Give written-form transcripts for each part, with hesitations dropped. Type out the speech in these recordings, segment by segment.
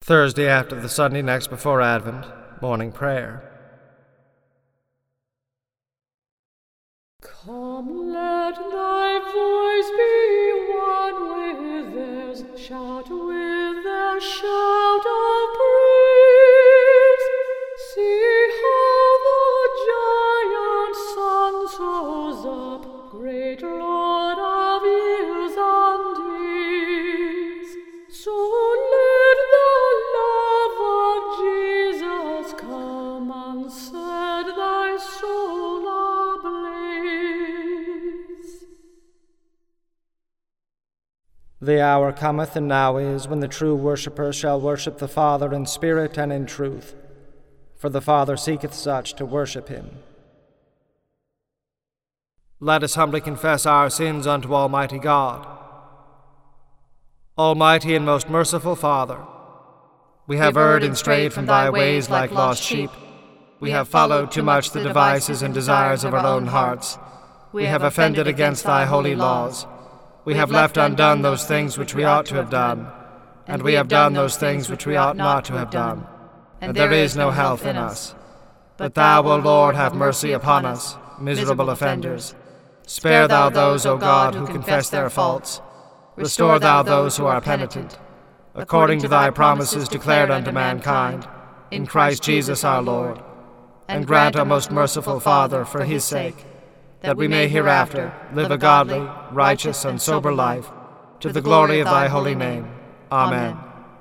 Thursday after the Sunday next before Advent, morning prayer. Come, let thy voice be one with theirs, shout with their shout of praise. See how the giant sun soars up, great Lord of years and days. So let the love of Jesus come and set thy soul ablaze. The hour cometh, and now is, when the true worshipper shall worship the Father in spirit and in truth. For the Father seeketh such to worship him. Let us humbly confess our sins unto Almighty God. Almighty and most merciful Father, we have erred and strayed from thy ways like lost sheep. We have followed too much the devices and desires of our own hearts. We have offended against thy holy laws. We have left undone those things which we ought to have done, and we have done those things which we ought not to have done. And there is no health in us. But thou, O Lord, have mercy upon us, miserable offenders. Spare thou those, O God, who confess their faults. Restore thou those who are penitent, according to thy promises declared unto mankind, in Christ Jesus our Lord. And grant, O most merciful Father, for his sake, that we may hereafter live a godly, righteous, and sober life, to the glory of thy holy name. Amen.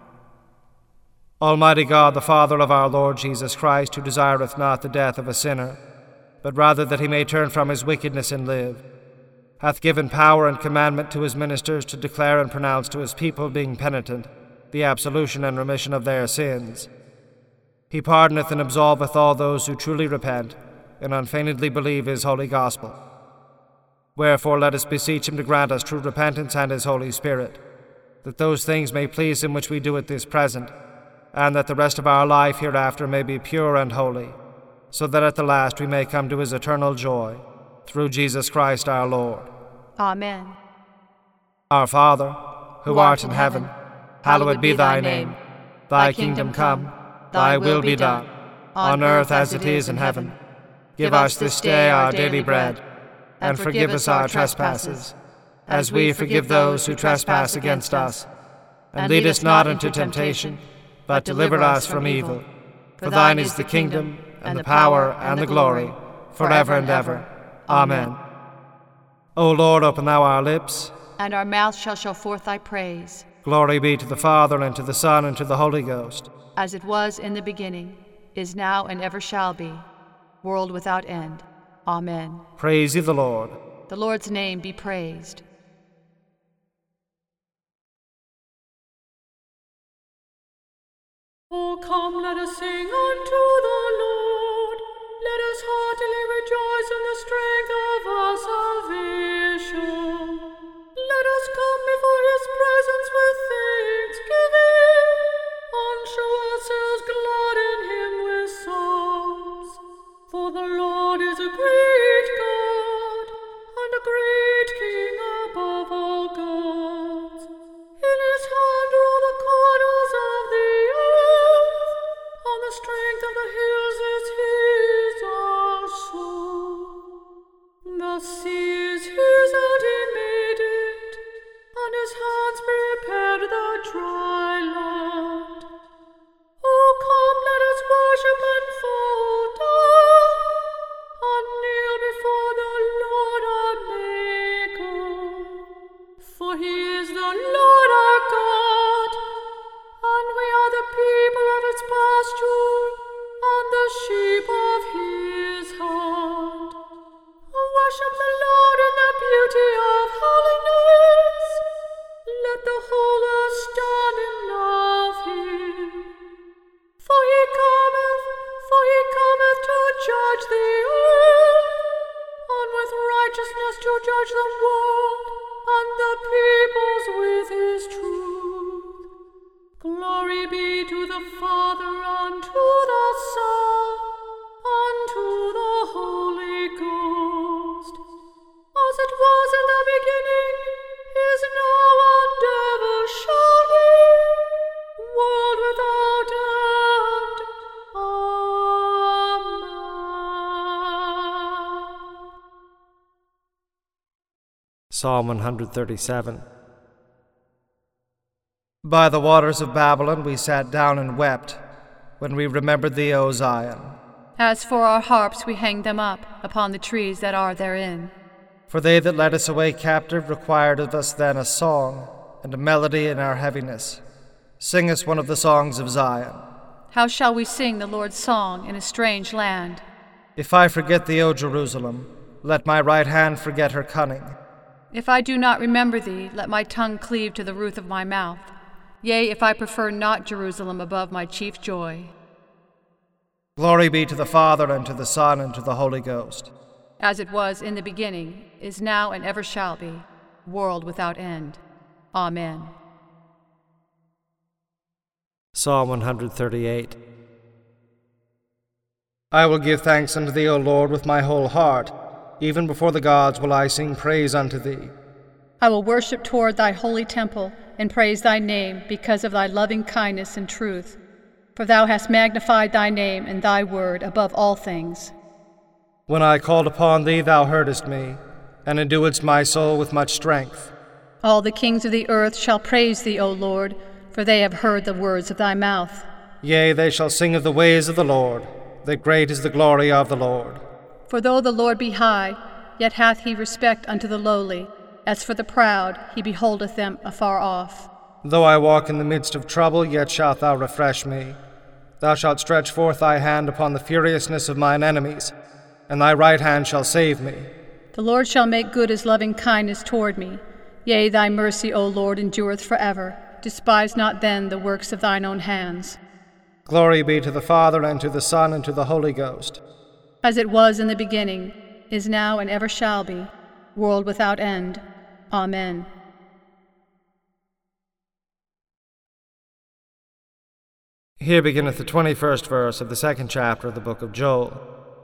Almighty God, the Father of our Lord Jesus Christ, who desireth not the death of a sinner, but rather that he may turn from his wickedness and live, hath given power and commandment to his ministers to declare and pronounce to his people, being penitent, the absolution and remission of their sins. He pardoneth and absolveth all those who truly repent and unfeignedly believe his holy gospel. Wherefore let us beseech him to grant us true repentance and his Holy Spirit, that those things may please him which we do at this present, and that the rest of our life hereafter may be pure and holy, so that at the last we may come to his eternal joy, through Jesus Christ our Lord. Amen. Our Father, who art in heaven, hallowed be thy name. Thy kingdom come, thy will be done, on earth as it is in heaven. Give us this day our daily bread, and forgive us our trespasses, as we forgive those who trespass against us. And lead us not into temptation, but deliver us from evil. For thine is the kingdom, and the power, and the glory, forever and ever. Amen. O Lord, open thou our lips, and our mouth shall show forth thy praise. Glory be to the Father, and to the Son, and to the Holy Ghost. As it was in the beginning, is now, and ever shall be, world without end. Amen. Praise ye the Lord. The Lord's name be praised. Oh, come, let us sing unto the Lord. Let us heartily rejoice in the strength of our salvation. Let us come before his presence with thanksgiving, and show ourselves glad in him with psalms. For the Lord is a great God, and a great King above all gods. In his hand are all the corners of the earth, and the strength of the hills is his also. The sea is his, and he made it, and his hands prepared the dry land. Oh, come, let us worship and fall down, and kneel before the Lord our Maker. For he is the Lord our God, and we are the people of his pasture, and the sheep of his hand. Worship the Lord in the beauty of holiness. Let the whole earth stand and love him. For he cometh to judge the earth, and with righteousness to judge the world, and the peoples with his truth. Glory be to the Father, and to the Son, and to the Holy Ghost, as it was in the beginning, is now, and ever shall be, world without Psalm 137. By the waters of Babylon we sat down and wept, when we remembered thee, O Zion. As for our harps, we hang them up upon the trees that are therein. For they that led us away captive required of us then a song, and a melody in our heaviness. Sing us one of the songs of Zion. How shall we sing the Lord's song in a strange land? If I forget thee, O Jerusalem, let my right hand forget her cunning. If I do not remember thee, let my tongue cleave to the roof of my mouth. Yea, if I prefer not Jerusalem above my chief joy. Glory be to the Father, and to the Son, and to the Holy Ghost. As it was in the beginning, is now, and ever shall be, world without end. Amen. Psalm 138. I will give thanks unto thee, O Lord, with my whole heart. Even before the gods will I sing praise unto thee. I will worship toward thy holy temple, and praise thy name because of thy loving kindness and truth. For thou hast magnified thy name and thy word above all things. When I called upon thee, thou heardest me, and enduedst my soul with much strength. All the kings of the earth shall praise thee, O Lord, for they have heard the words of thy mouth. Yea, they shall sing of the ways of the Lord, that great is the glory of the Lord. For though the Lord be high, yet hath he respect unto the lowly. As for the proud, he beholdeth them afar off. Though I walk in the midst of trouble, yet shalt thou refresh me. Thou shalt stretch forth thy hand upon the furiousness of mine enemies, and thy right hand shall save me. The Lord shall make good his loving kindness toward me. Yea, thy mercy, O Lord, endureth forever. Despise not then the works of thine own hands. Glory be to the Father, and to the Son, and to the Holy Ghost. As it was in the beginning, is now, and ever shall be, world without end. Amen. Here beginneth the 21st verse of the 2nd chapter of the book of Joel.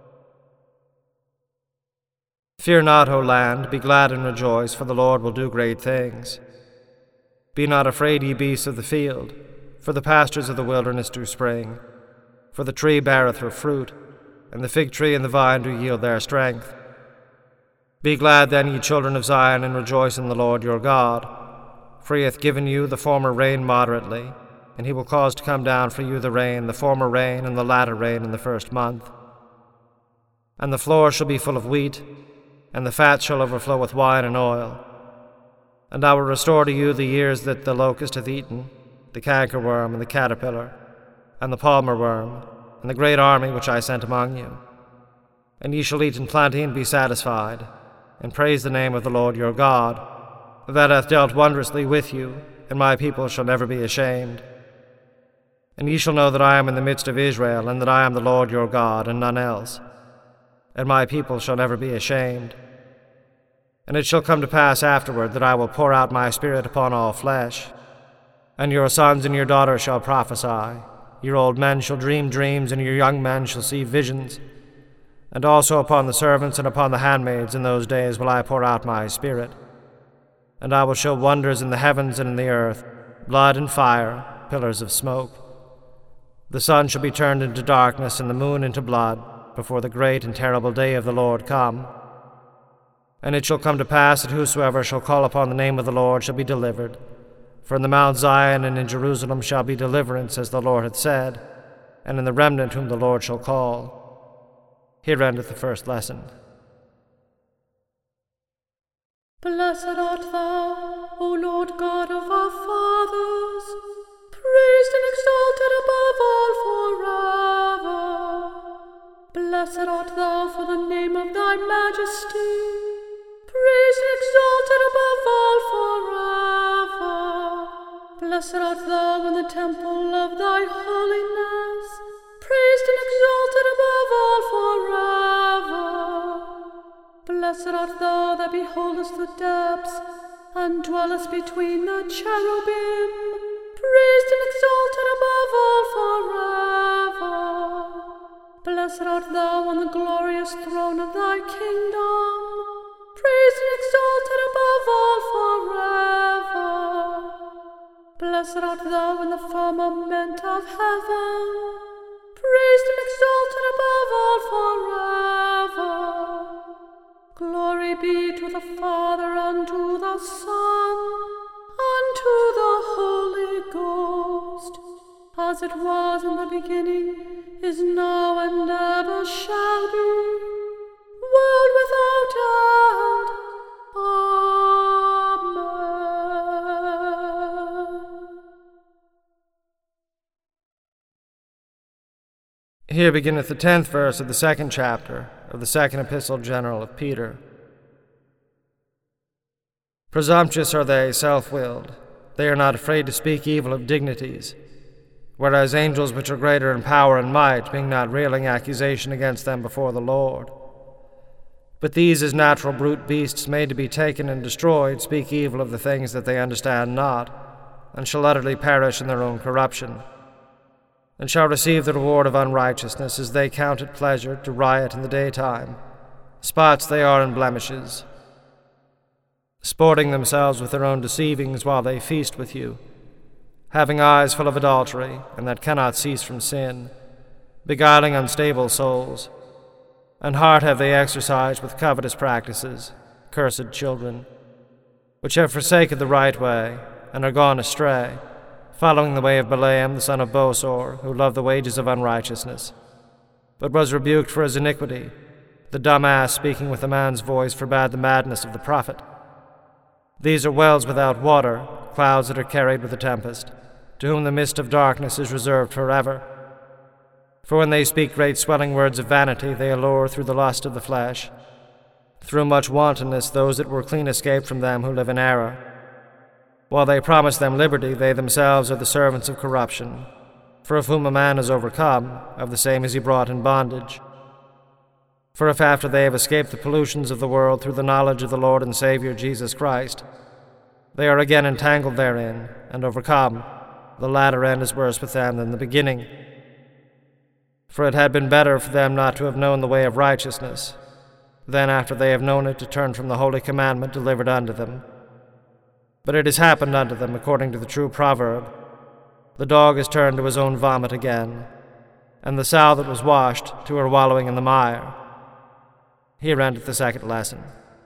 Fear not, O land, be glad and rejoice, for the Lord will do great things. Be not afraid, ye beasts of the field, for the pastures of the wilderness do spring. For the tree beareth her fruit, and the fig tree and the vine do yield their strength. Be glad then, ye children of Zion, and rejoice in the Lord your God. For he hath given you the former rain moderately, and he will cause to come down for you the rain, the former rain and the latter rain in the first month. And the floor shall be full of wheat, and the fat shall overflow with wine and oil. And I will restore to you the years that the locust hath eaten, the cankerworm and the caterpillar, and the palmer worm, and the great army which I sent among you. And ye shall eat in plenty and be satisfied, and praise the name of the Lord your God, that hath dealt wondrously with you, and my people shall never be ashamed. And ye shall know that I am in the midst of Israel, and that I am the Lord your God, and none else. And my people shall never be ashamed. And it shall come to pass afterward that I will pour out my Spirit upon all flesh. And your sons and your daughters shall prophesy. Your old men shall dream dreams, and your young men shall see visions. And also upon the servants and upon the handmaids in those days will I pour out my Spirit. And I will show wonders in the heavens and in the earth, blood and fire, pillars of smoke. The sun shall be turned into darkness, and the moon into blood, before the great and terrible day of the Lord come. And it shall come to pass that whosoever shall call upon the name of the Lord shall be delivered. For in the Mount Zion and in Jerusalem shall be deliverance, as the Lord hath said, and in the remnant whom the Lord shall call. Here endeth the first lesson. Blessed art thou, O Lord God of our fathers, praised and exalted above all forever. Blessed art thou for the name of thy majesty, praised and exalted above all forever. Blessed art thou in the temple of thy holiness, praised and exalted above all forever. Blessed art thou that beholdest the depths, and dwellest between the cherubim, praised and exalted above all forever. Blessed art thou on the glorious throne of thy kingdom, praised and exalted above all forever. Blessed art thou in the firmament of heaven, praised and exalted above all forever. Glory be to the Father, and to the Son, and to the Holy Ghost, as it was in the beginning, is now, and ever shall be, world without end. Amen. Here beginneth the 10th verse of the 2nd chapter of the 2nd Epistle General of Peter. Presumptuous are they, self-willed. They are not afraid to speak evil of dignities, whereas angels which are greater in power and might bring not railing accusation against them before the Lord. But these, as natural brute beasts made to be taken and destroyed, speak evil of the things that they understand not, and shall utterly perish in their own corruption, and shall receive the reward of unrighteousness, as they count it pleasure to riot in the daytime. Spots they are in blemishes, sporting themselves with their own deceivings while they feast with you, having eyes full of adultery, and that cannot cease from sin, beguiling unstable souls, and heart have they exercised with covetous practices, cursed children, which have forsaken the right way, and are gone astray, following the way of Balaam the son of Bosor, who loved the wages of unrighteousness, but was rebuked for his iniquity. The dumb ass, speaking with a man's voice, forbade the madness of the prophet. These are wells without water, clouds that are carried with a tempest, to whom the mist of darkness is reserved forever. For when they speak great swelling words of vanity, they allure through the lust of the flesh. Through much wantonness those that were clean escaped from them who live in error. While they promise them liberty, they themselves are the servants of corruption. For of whom a man is overcome, of the same is he brought in bondage. For if after they have escaped the pollutions of the world through the knowledge of the Lord and Savior Jesus Christ, they are again entangled therein, and overcome, the latter end is worse with them than the beginning. For it had been better for them not to have known the way of righteousness, than after they have known it to turn from the holy commandment delivered unto them. But it has happened unto them according to the true proverb, the dog is turned to his own vomit again, and the sow that was washed to her wallowing in the mire. Here endeth the 2nd lesson.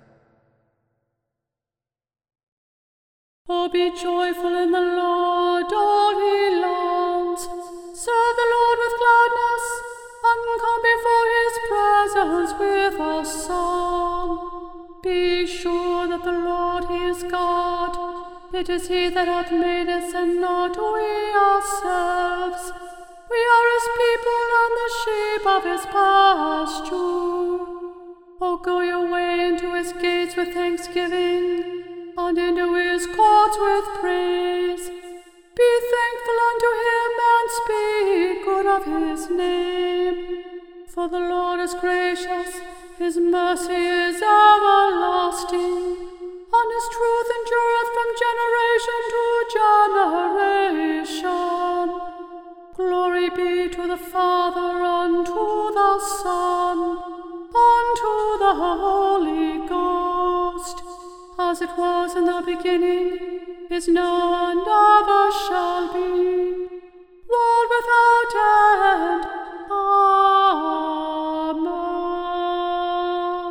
Oh, be joyful in the Lord, all ye lands. Serve the Lord with gladness, and come before his presence with a song. Be sure that the Lord, he is God. It is he that hath made us, and not we ourselves. We are his people, and the sheep of his pasture. O go your way into his gates with thanksgiving, and into his courts with praise. Be thankful unto him, and speak good of his name. For the Lord is gracious, his mercy is everlasting, and his truth endureth from generation to generation. Glory be to the Father, and to the Son, and to the Holy Ghost, as it was in the beginning, is now, and ever shall be, world without end. Amen.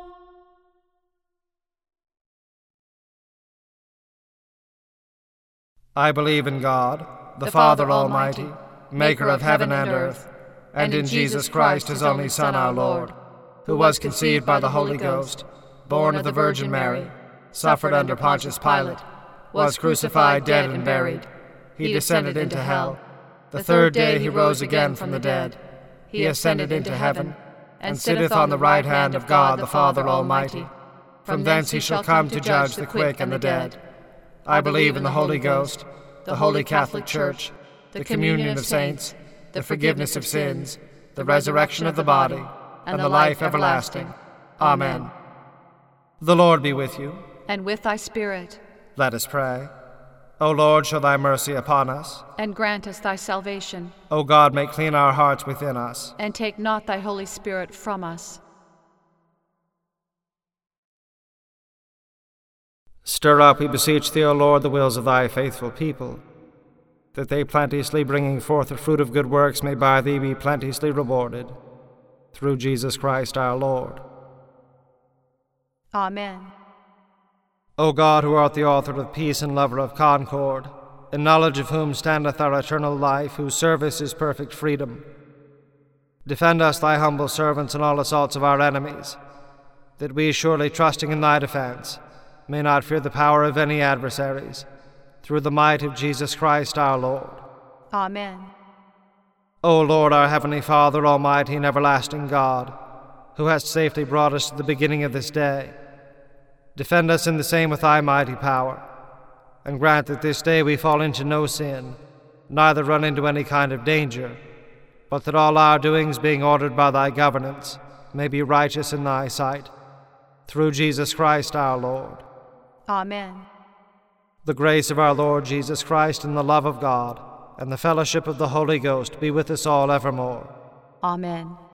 I believe in God, the Father Almighty, maker of heaven and earth, and in Jesus Christ, his only Son, our Lord, who was conceived by the Holy Ghost, born of the Virgin Mary, suffered under Pontius Pilate, was crucified, dead, and buried. He descended into hell. The 3rd day he rose again from the dead. He ascended into heaven, and sitteth on the right hand of God the Father Almighty. From thence he shall come to judge the quick and the dead. I believe in the Holy Ghost, the Holy Catholic Church, the communion of saints, the forgiveness of sins, the resurrection of the body, and the life everlasting. Amen. The Lord be with you. And with thy spirit. Let us pray. O Lord, show thy mercy upon us. And grant us thy salvation. O God, make clean our hearts within us. And take not thy Holy Spirit from us. Stir up, we beseech thee, O Lord, the wills of thy faithful people, that they plenteously bringing forth the fruit of good works may by thee be plenteously rewarded. Through Jesus Christ our Lord. Amen. O God, who art the author of peace and lover of concord, in knowledge of whom standeth our eternal life, whose service is perfect freedom, defend us, thy humble servants, in all assaults of our enemies, that we, surely trusting in thy defense, may not fear the power of any adversaries, through the might of Jesus Christ our Lord. Amen. O Lord, our heavenly Father, almighty and everlasting God, who hast safely brought us to the beginning of this day, defend us in the same with thy mighty power, and grant that this day we fall into no sin, neither run into any kind of danger, but that all our doings, being ordered by thy governance, may be righteous in thy sight, through Jesus Christ our Lord. Amen. The grace of our Lord Jesus Christ, and the love of God, and the fellowship of the Holy Ghost be with us all evermore. Amen.